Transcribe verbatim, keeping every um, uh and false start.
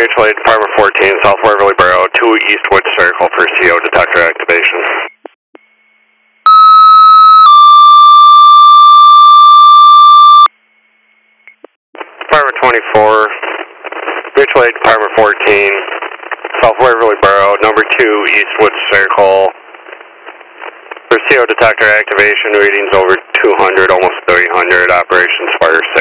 mutual aid Department fourteen, South Waverly Borough, two Eastwood Circle for C O detector activation. Department twenty-four, mutual aid Department fourteen, South Waverly Borough, number two Eastwood Circle for C O detector activation, readings over two hundred, almost three hundred, operations fire